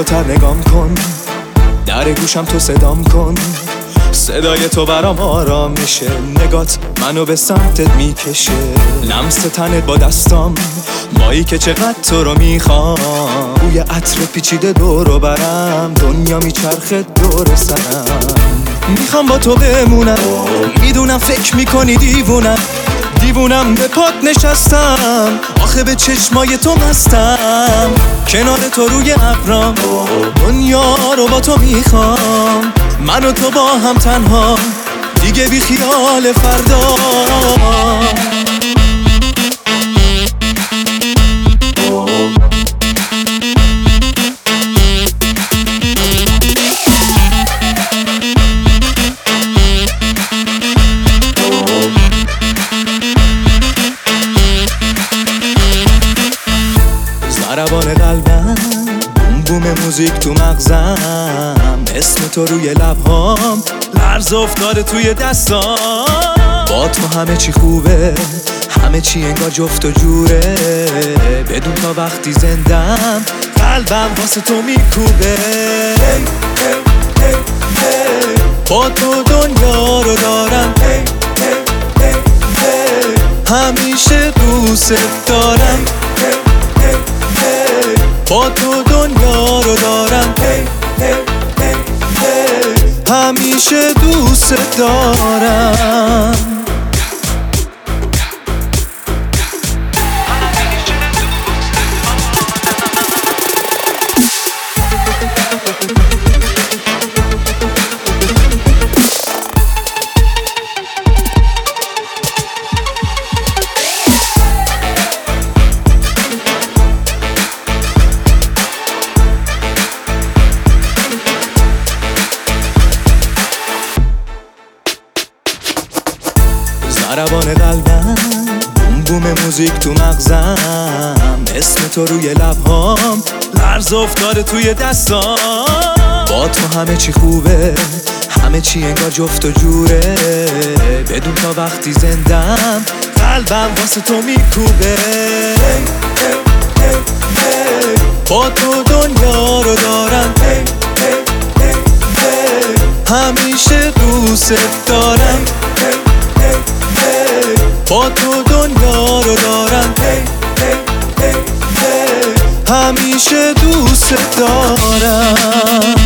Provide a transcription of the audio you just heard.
جلوتر نگام کن، در گوشم تو صدام کن، صدای تو برام آرام میشه، نگات منو به سمتت میکشه، لمس تنت با دستام، مایی که چقدر تو رو میخوام، بوی عطر پیچیده دورو برم، دنیا میچرخه دور سرم، میخوام با تو بمونم، میدونم فکر میکنی دیوونم به پات نشستم، آخه به چشمای تو مستم، کنار تو روی ابرام، دنیا رو با تو میخوام، من و تو با هم تنها، دیگه بی خیال فردا. ضربان قلبم، بوم بوم موزیک تو مغزم، اسم تو روی لبهام، لرز افتاده توی دستام، با تو همه چی خوبه، همه چی انگار جفت و جوره، بدون تا وقتی زندم، قلبم واسه تو میکوبه، با تو دنیا رو دارم، همیشه دوست دارم، با تو دنیا رو دارم، همیشه دوست دارم. ضربان قلبم، بوم بوم موزیک تو مغزم، اسم تو روی لبهام، لرز افتاده توی دستام، با تو همه چی خوبه، همه چی انگار جفت و جوره، بدون تا وقتی زندم، قلبم واسه تو میکوبه، با تو دنیا رو دارم، همیشه دوست دارم، با تو دنیا رو دارم، همیشه دوست دارم.